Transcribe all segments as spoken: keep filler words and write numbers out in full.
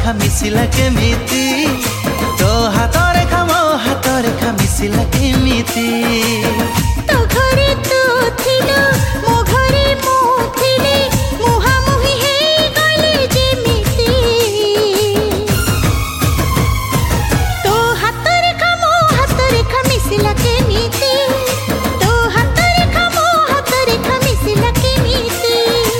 रेखा मिसिला केमिति तो हाथ रेखा मो हाथ रेखा मिसिला केमिति तो घरे तू थिलु मो घरे मु थिले मुहा मुही हे गले जेमिति तो हाथ रेखा मो हाथ रेखा मिसिला केमिति तो हाथ रेखा मो हाथ रेखा मिसिला केमिति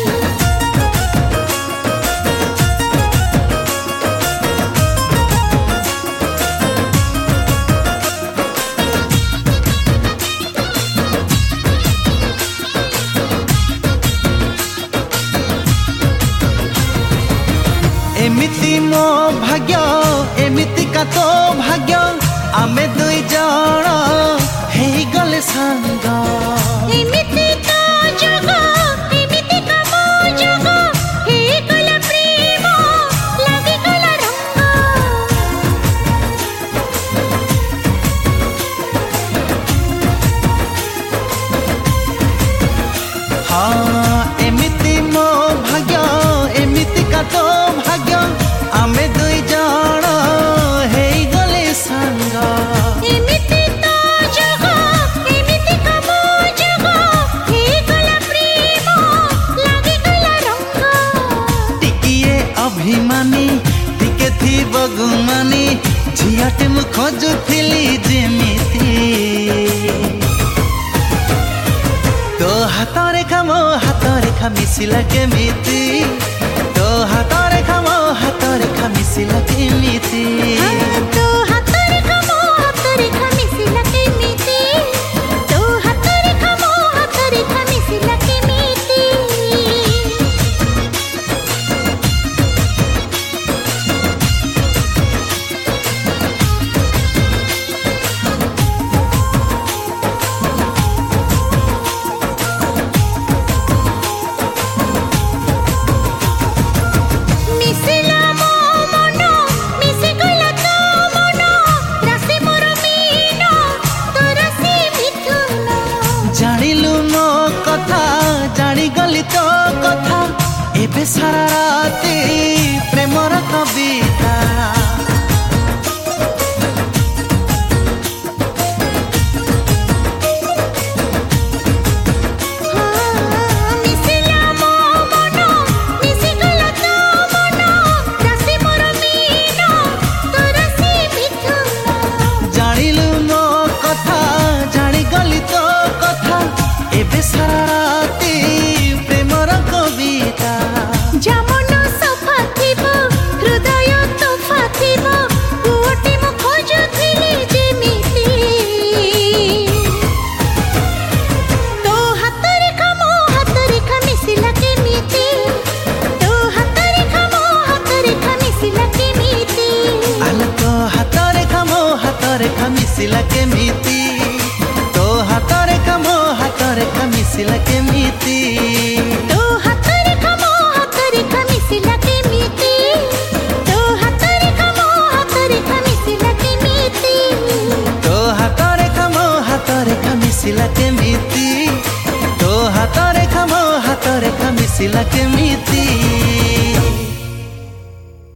एमिति मो भाग्य एमिति का तो भाग्य आमे दुई जण हे गले संग एमिति तो जग एमिति का मो जग हे गला प्रेम लागे गला रंग हाँ एमिति मो भाग्य एमिति का तो भाग्य आमे दुई जण हे गले संग एमिति तो जग एमिति का मो जग हे गला प्रेम लागे गला रंग टिकिए अभिमानी टिके थी बगुमानी झियाटे मु खोजुथिली जेमिति तो हाथ रेखा मो हाथ रेखा मिसिला केमिति तो हाथ रेखा मो हाथ रेखा मिसिला केमिति तो हाथ रेखा मो हाथ रेखा मिसिला केमिति तो हाथ रेखा मो हाथ रेखा मिसिला केमिति मिसिला मो मन मिसि गला तो मन राशि मोर मीन तो राशि मिथुन जानिलु मो कथा जानी गली तो कथा एबे सारा राती प्रेमर कविता मिसिला मो मन मिसि गला तो मन राशि मोर मीन तो राशि मिथुन जानिलु मो कथा जानी गली तो कथा एबे सारा राती प्रेमर कविता जामन सफा थिबो हृदय तोफा थिबो पुओटी मो खोजुथिली जेमिति तो हाथ रेखा मो हाथ रेखा मिसिला केमिति तो हाथ रेखा मो हाथ रेखा मिसिला केमिति आल तो हाथ रेखा मो हाथ रेखा मिसिला केमिति तो हाथ रेखा मो हाथ रेखा मिसिला केमिति तो हाथ रेखा मो हाथ रेखा मिसिला केमिति तो हाथ रेखा मो हाथ रेखा मिसिला केमिति तो हाथ रेखा मो हाथ रेखा मिसिला केमिति तो हाथ रेखा मो हाथ रेखा मिसिला केमिति।